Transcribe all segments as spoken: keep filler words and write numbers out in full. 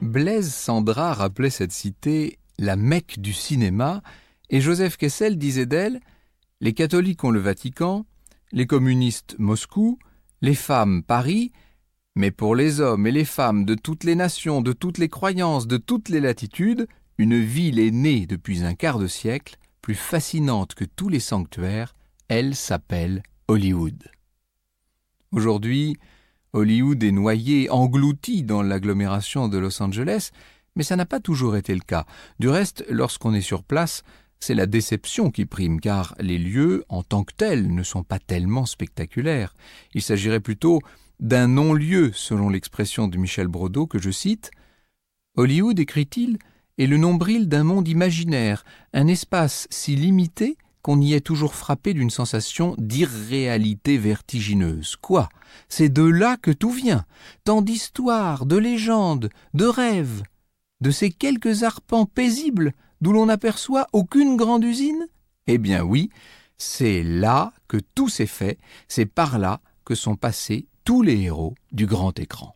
Blaise Cendrars rappelait cette cité la Mecque du cinéma, et Joseph Kessel disait d'elle « Les catholiques ont le Vatican, les communistes Moscou, les femmes Paris, mais pour les hommes et les femmes de toutes les nations, de toutes les croyances, de toutes les latitudes, une ville est née depuis un quart de siècle, plus fascinante que tous les sanctuaires, elle s'appelle Hollywood. » Aujourd'hui, Hollywood est noyé, englouti dans l'agglomération de Los Angeles, mais ça n'a pas toujours été le cas. Du reste, lorsqu'on est sur place, c'est la déception qui prime, car les lieux, en tant que tels, ne sont pas tellement spectaculaires. Il s'agirait plutôt d'un non-lieu, selon l'expression de Michel Brodeau, que je cite. « Hollywood, écrit-il, est le nombril d'un monde imaginaire, un espace si limité qu'on y est toujours frappé d'une sensation d'irréalité vertigineuse. Quoi ? C'est de là que tout vient, tant d'histoires, de légendes, de rêves, de ces quelques arpents paisibles d'où l'on n'aperçoit aucune grande usine ? Eh bien oui, c'est là que tout s'est fait, c'est par là que sont passés tous les héros du grand écran.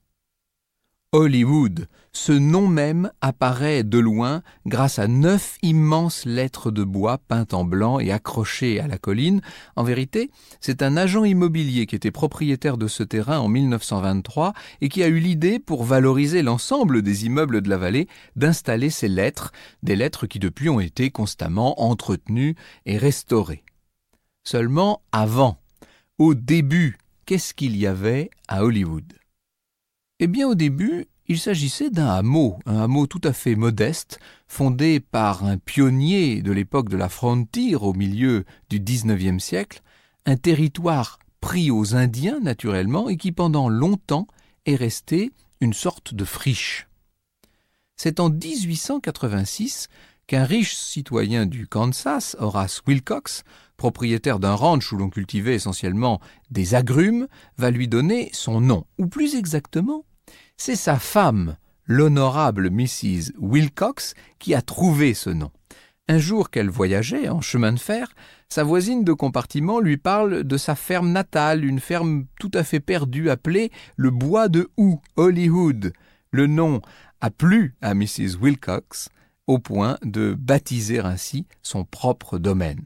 Hollywood, ce nom même apparaît de loin grâce à neuf immenses lettres de bois peintes en blanc et accrochées à la colline. En vérité, c'est un agent immobilier qui était propriétaire de ce terrain en mille neuf cent vingt-trois et qui a eu l'idée, pour valoriser l'ensemble des immeubles de la vallée, d'installer ces lettres, des lettres qui depuis ont été constamment entretenues et restaurées. Seulement avant, au début, qu'est-ce qu'il y avait à Hollywood ? Eh bien, au début, il s'agissait d'un hameau, un hameau tout à fait modeste, fondé par un pionnier de l'époque de la Frontier au milieu du dix-neuvième siècle, un territoire pris aux Indiens naturellement et qui pendant longtemps est resté une sorte de friche. C'est en dix-huit cent quatre-vingt-six qu'un riche citoyen du Kansas, Horace Wilcox, propriétaire d'un ranch où l'on cultivait essentiellement des agrumes, va lui donner son nom, ou plus exactement, c'est sa femme, l'honorable missus Wilcox, qui a trouvé ce nom. Un jour qu'elle voyageait en chemin de fer, sa voisine de compartiment lui parle de sa ferme natale, une ferme tout à fait perdue appelée le Bois de Houx, Hollywood. Le nom a plu à missus Wilcox au point de baptiser ainsi son propre domaine.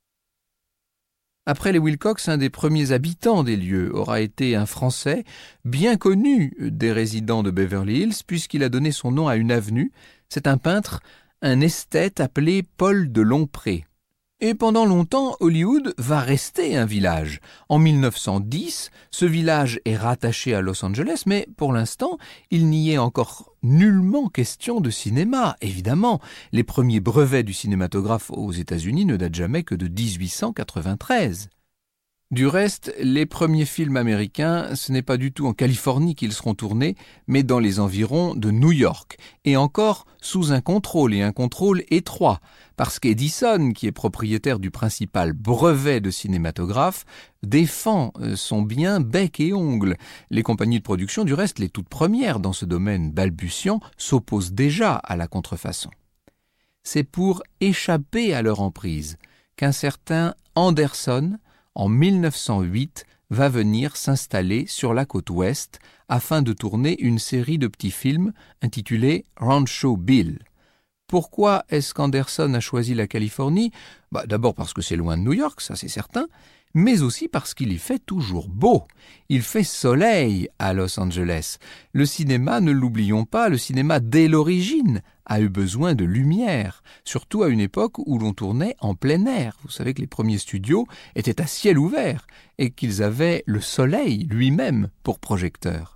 Après les Wilcox, un des premiers habitants des lieux aura été un Français bien connu des résidents de Beverly Hills puisqu'il a donné son nom à une avenue. C'est un peintre, un esthète appelé Paul de Longpré. Et pendant longtemps, Hollywood va rester un village. En mille neuf cent dix, ce village est rattaché à Los Angeles, mais pour l'instant, il n'y est encore nullement question de cinéma. Évidemment, les premiers brevets du cinématographe aux États-Unis ne datent jamais que de dix-huit cent quatre-vingt-treize. Du reste, les premiers films américains, ce n'est pas du tout en Californie qu'ils seront tournés, mais dans les environs de New York, et encore sous un contrôle, et un contrôle étroit, parce qu'Edison, qui est propriétaire du principal brevet de cinématographe, défend son bien bec et ongles. Les compagnies de production, du reste, les toutes premières dans ce domaine balbutiant, s'opposent déjà à la contrefaçon. C'est pour échapper à leur emprise qu'un certain Anderson, en mille neuf cent huit, va venir s'installer sur la côte ouest afin de tourner une série de petits films intitulés Rancho Bill. Pourquoi est-ce qu'Anderson a choisi la Californie ? Bah, d'abord parce que c'est loin de New York, ça c'est certain, mais aussi parce qu'il y fait toujours beau. Il fait soleil à Los Angeles. Le cinéma, ne l'oublions pas, le cinéma dès l'origine a eu besoin de lumière, surtout à une époque où l'on tournait en plein air. Vous savez que les premiers studios étaient à ciel ouvert et qu'ils avaient le soleil lui-même pour projecteur.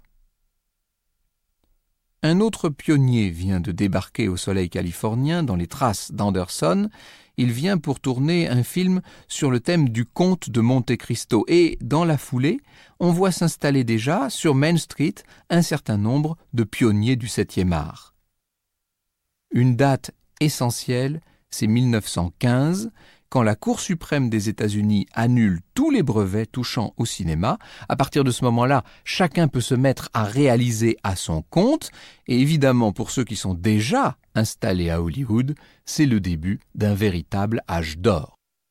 Un autre pionnier vient de débarquer au soleil californien dans les traces d'Anderson. Il vient pour tourner un film sur le thème du comte de Monte Cristo et, dans la foulée, on voit s'installer déjà sur Main Street un certain nombre de pionniers du septième art. Une date essentielle, c'est mille neuf cent quinze, quand la Cour suprême des États-Unis annule tous les brevets touchant au cinéma. À partir de ce moment-là, chacun peut se mettre à réaliser à son compte, et évidemment pour ceux qui sont déjà installés à Hollywood, c'est le début d'un véritable âge d'or.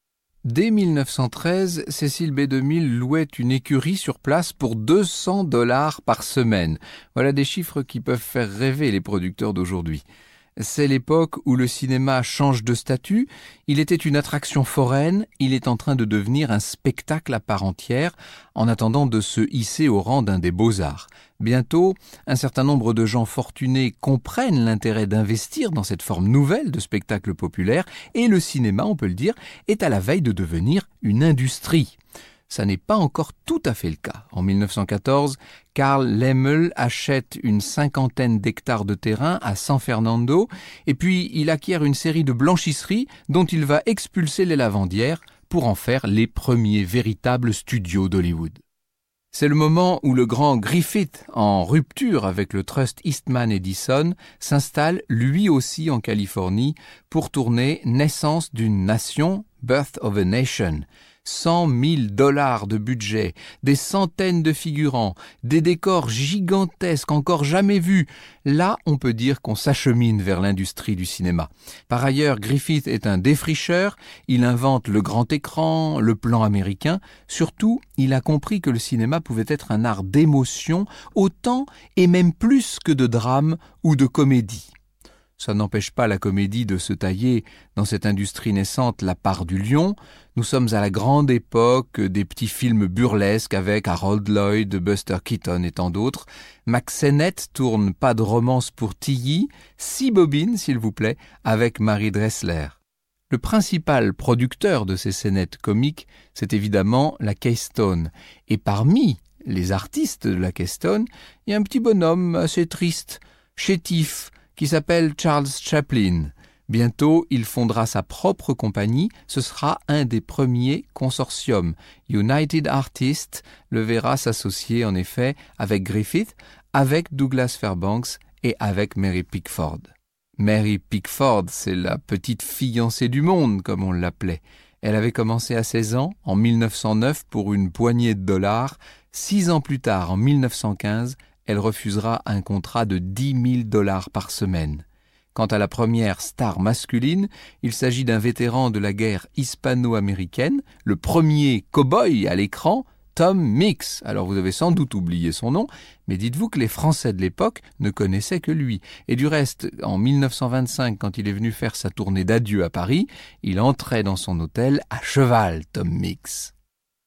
Dès mille neuf cent treize, Cecil B. DeMille louait une écurie sur place pour deux cents dollars par semaine. Voilà des chiffres qui peuvent faire rêver les producteurs d'aujourd'hui. C'est l'époque où le cinéma change de statut, il était une attraction foraine, il est en train de devenir un spectacle à part entière, en attendant de se hisser au rang d'un des beaux-arts. Bientôt, un certain nombre de gens fortunés comprennent l'intérêt d'investir dans cette forme nouvelle de spectacle populaire, et le cinéma, on peut le dire, est à la veille de devenir une industrie. Ça n'est pas encore tout à fait le cas. En mille neuf cent quatorze, Carl Laemmle achète une cinquantaine d'hectares de terrain à San Fernando et puis il acquiert une série de blanchisseries dont il va expulser les lavandières pour en faire les premiers véritables studios d'Hollywood. C'est le moment où le grand Griffith, en rupture avec le trust Eastman Edison, s'installe lui aussi en Californie pour tourner Naissance d'une nation, Birth of a Nation. cent mille dollars de budget, des centaines de figurants, des décors gigantesques encore jamais vus. Là, on peut dire qu'on s'achemine vers l'industrie du cinéma. Par ailleurs, Griffith est un défricheur, il invente le grand écran, le plan américain. Surtout, il a compris que le cinéma pouvait être un art d'émotion, autant et même plus que de drame ou de comédie. Ça n'empêche pas la comédie de se tailler dans cette industrie naissante la part du lion. Nous sommes à la grande époque des petits films burlesques avec Harold Lloyd, Buster Keaton et tant d'autres. Mack Sennett tourne Pas de romance pour Tilly, six bobines s'il vous plaît, avec Mary Dressler. Le principal producteur de ces scénettes comiques, c'est évidemment la Keystone. Et parmi les artistes de la Keystone, il y a un petit bonhomme assez triste, chétif, qui s'appelle Charles Chaplin. Bientôt, il fondera sa propre compagnie. Ce sera un des premiers consortiums. United Artists le verra s'associer en effet avec Griffith, avec Douglas Fairbanks et avec Mary Pickford. Mary Pickford, c'est la petite fiancée du monde, comme on l'appelait. Elle avait commencé à seize ans, en mille neuf cent neuf, pour une poignée de dollars. Six ans plus tard, en mille neuf cent quinze, elle refusera un contrat de dix mille dollars par semaine. Quant à la première star masculine, il s'agit d'un vétéran de la guerre hispano-américaine, le premier cow-boy à l'écran, Tom Mix. Alors vous avez sans doute oublié son nom, mais dites-vous que les Français de l'époque ne connaissaient que lui. Et du reste, en mille neuf cent vingt-cinq, quand il est venu faire sa tournée d'adieu à Paris, il entrait dans son hôtel à cheval, Tom Mix.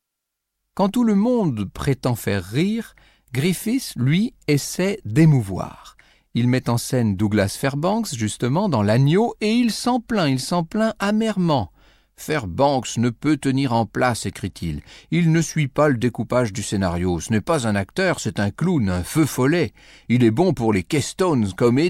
Quand tout le monde prétend faire rire, Griffith, lui, essaie d'émouvoir. Il met en scène Douglas Fairbanks, justement, dans L'Agneau, et il s'en plaint, il s'en plaint amèrement. « Fairbanks ne peut tenir en place, écrit-il. Il ne suit pas le découpage du scénario. Ce n'est pas un acteur, c'est un clown, un feu follet. Il est bon pour les Keystone Comedies. »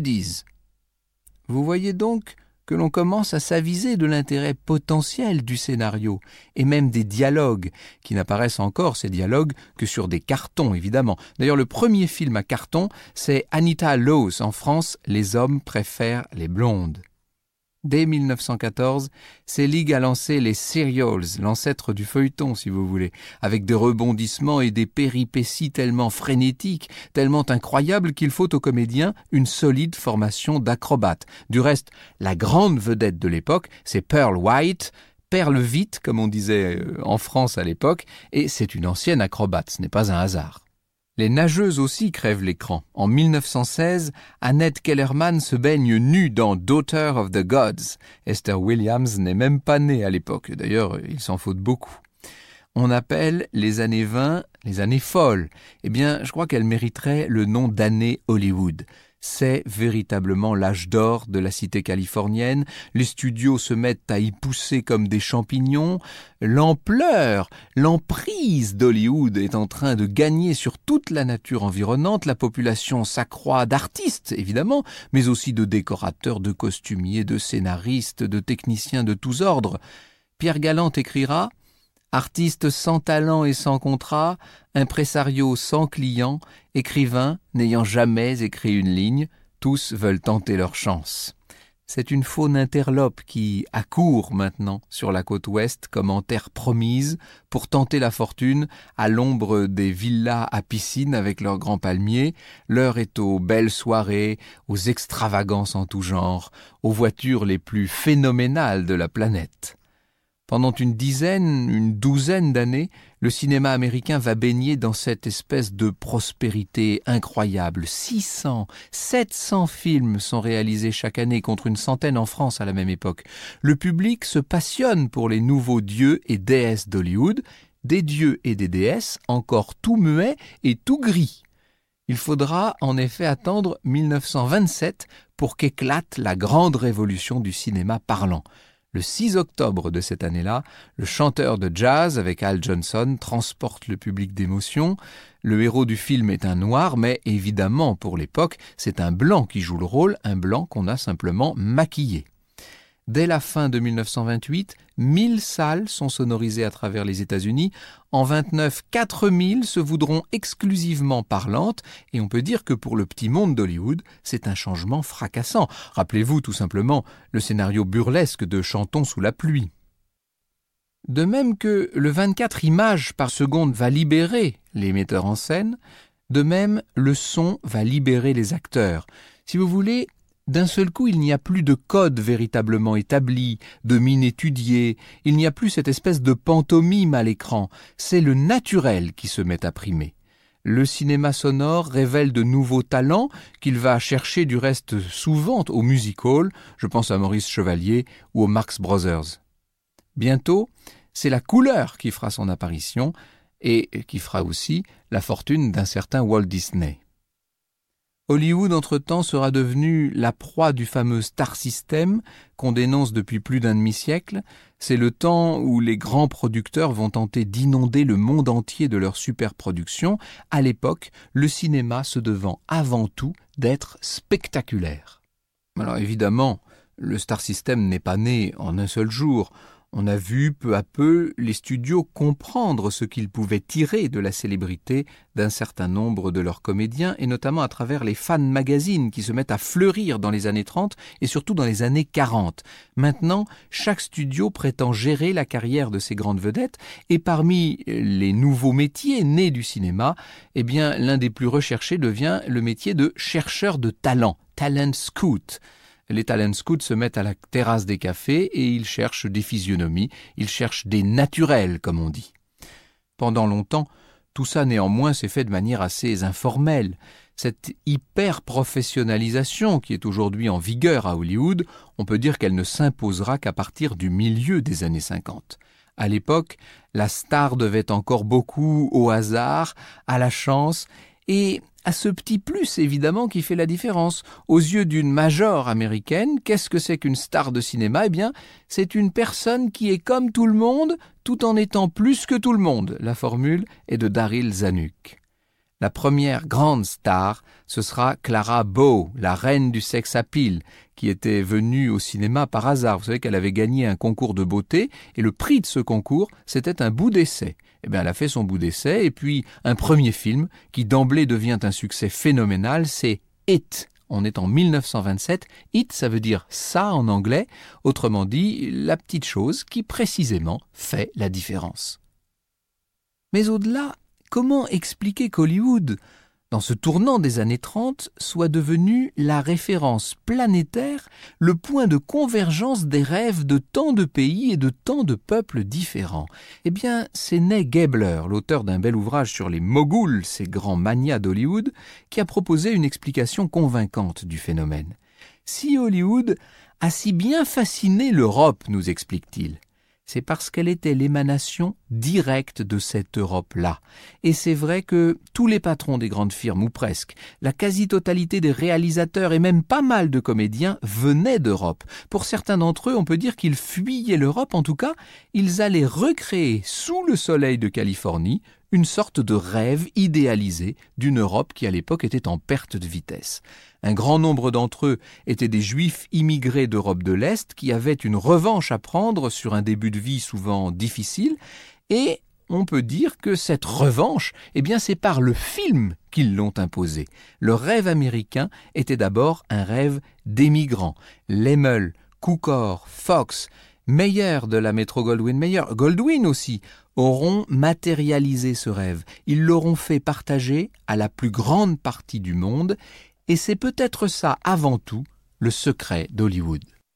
Vous voyez donc que l'on commence à s'aviser de l'intérêt potentiel du scénario, et même des dialogues, qui n'apparaissent encore, ces dialogues, que sur des cartons, évidemment. D'ailleurs, le premier film à carton, c'est Anita Loos, en France, Les hommes préfèrent les blondes. Dès mille neuf cent quatorze, Selig a lancé les serials, l'ancêtre du feuilleton, si vous voulez, avec des rebondissements et des péripéties tellement frénétiques, tellement incroyables qu'il faut aux comédiens une solide formation d'acrobates. Du reste, la grande vedette de l'époque, c'est Pearl White, Perle vite, comme on disait en France à l'époque, et c'est une ancienne acrobate, ce n'est pas un hasard. Les nageuses aussi crèvent l'écran. En mille neuf cent seize, Annette Kellerman se baigne nue dans Daughter of the Gods. Esther Williams n'est même pas née à l'époque. D'ailleurs, il s'en faut beaucoup. On appelle les années vingt les années folles. Eh bien, je crois qu'elles mériteraient le nom d'années Hollywood. C'est véritablement l'âge d'or de la cité californienne. Les studios se mettent à y pousser comme des champignons. L'ampleur, l'emprise d'Hollywood est en train de gagner sur toute la nature environnante. La population s'accroît d'artistes, évidemment, mais aussi de décorateurs, de costumiers, de scénaristes, de techniciens de tous ordres. Pierre Galland écrira « Artiste sans talent et sans contrat, impresario sans client, écrivain n'ayant jamais écrit une ligne, tous veulent tenter leur chance. » C'est une faune interlope qui accourt maintenant sur la côte ouest comme en terre promise pour tenter la fortune à l'ombre des villas à piscine avec leurs grands palmiers. L'heure est aux belles soirées, aux extravagances en tout genre, aux voitures les plus phénoménales de la planète. Pendant une dizaine, une douzaine d'années, le cinéma américain va baigner dans cette espèce de prospérité incroyable. six cents, sept cents films sont réalisés chaque année contre une centaine en France à la même époque. Le public se passionne pour les nouveaux dieux et déesses d'Hollywood, des dieux et des déesses encore tout muets et tout gris. Il faudra en effet attendre mille neuf cent vingt-sept pour qu'éclate la grande révolution du cinéma parlant. Le six octobre de cette année-là, le chanteur de jazz avec Al Johnson transporte le public d'émotion. Le héros du film est un noir, mais évidemment, pour l'époque, c'est un blanc qui joue le rôle, un blanc qu'on a simplement maquillé. Dès la fin de mille neuf cent vingt-huit, mille salles sont sonorisées à travers les États-Unis. En vingt-neuf, quatre mille se voudront exclusivement parlantes et on peut dire que pour le petit monde d'Hollywood, c'est un changement fracassant. Rappelez-vous tout simplement le scénario burlesque de Chantons sous la pluie. De même que le vingt-quatre images par seconde va libérer les metteurs en scène, de même le son va libérer les acteurs. Si vous voulez, d'un seul coup, il n'y a plus de code véritablement établi, de mine étudiée, il n'y a plus cette espèce de pantomime à l'écran, c'est le naturel qui se met à primer. Le cinéma sonore révèle de nouveaux talents qu'il va chercher du reste souvent au music hall, je pense à Maurice Chevalier ou aux Marx Brothers. Bientôt, c'est la couleur qui fera son apparition et qui fera aussi la fortune d'un certain Walt Disney. Hollywood, entre-temps, sera devenu la proie du fameux star system qu'on dénonce depuis plus d'un demi-siècle. C'est le temps où les grands producteurs vont tenter d'inonder le monde entier de leurs superproductions. À l'époque, le cinéma se devant avant tout d'être spectaculaire. Alors évidemment, le star system n'est pas né en un seul jour. On a vu peu à peu les studios comprendre ce qu'ils pouvaient tirer de la célébrité d'un certain nombre de leurs comédiens, et notamment à travers les fan magazines qui se mettent à fleurir dans les années trente et surtout dans les années quarante. Maintenant, chaque studio prétend gérer la carrière de ces grandes vedettes, et parmi les nouveaux métiers nés du cinéma, eh bien, l'un des plus recherchés devient le métier de chercheur de talent, talent scout. Les talent scouts se mettent à la terrasse des cafés et ils cherchent des physionomies, ils cherchent des naturels, comme on dit. Pendant longtemps, tout ça néanmoins s'est fait de manière assez informelle. Cette hyper-professionnalisation qui est aujourd'hui en vigueur à Hollywood, on peut dire qu'elle ne s'imposera qu'à partir du milieu des années cinquante. À l'époque, la star devait encore beaucoup au hasard, à la chance, et à ce petit plus, évidemment, qui fait la différence. Aux yeux d'une major américaine, qu'est-ce que c'est qu'une star de cinéma ? Eh bien, c'est une personne qui est comme tout le monde, tout en étant plus que tout le monde. La formule est de Daryl Zanuck. La première grande star, ce sera Clara Bow, la reine du sex appeal, qui était venue au cinéma par hasard. Vous savez qu'elle avait gagné un concours de beauté, et le prix de ce concours, c'était un bout d'essai. Eh bien, elle a fait son bout d'essai, et puis un premier film qui d'emblée devient un succès phénoménal, c'est It. On est en mille neuf cent vingt-sept. It, ça veut dire ça en anglais, autrement dit, la petite chose qui précisément fait la différence. Mais au-delà, comment expliquer qu'Hollywood, dans ce tournant des années trente, soit devenu la référence planétaire, le point de convergence des rêves de tant de pays et de tant de peuples différents? Eh bien, c'est Ney Gabler, l'auteur d'un bel ouvrage sur les moguls, ces grands magnats d'Hollywood, qui a proposé une explication convaincante du phénomène. Si Hollywood a si bien fasciné l'Europe, nous explique-t-il, c'est parce qu'elle était l'émanation directe de cette Europe-là. Et c'est vrai que tous les patrons des grandes firmes, ou presque, la quasi-totalité des réalisateurs et même pas mal de comédiens venaient d'Europe. Pour certains d'entre eux, on peut dire qu'ils fuyaient l'Europe, en tout cas, ils allaient recréer sous le soleil de Californie une sorte de rêve idéalisé d'une Europe qui à l'époque était en perte de vitesse. Un grand nombre d'entre eux étaient des Juifs immigrés d'Europe de l'Est qui avaient une revanche à prendre sur un début de vie souvent difficile, et on peut dire que cette revanche, eh bien c'est par le film qu'ils l'ont imposée. Le rêve américain était d'abord un rêve d'émigrants. Laemmle, Cukor, Fox, Meyer de la Metro-Goldwyn-Mayer, Goldwyn aussi, auront matérialisé ce rêve. Ils l'auront fait partager à la plus grande partie du monde, et c'est peut-être ça, avant tout, le secret d'Hollywood.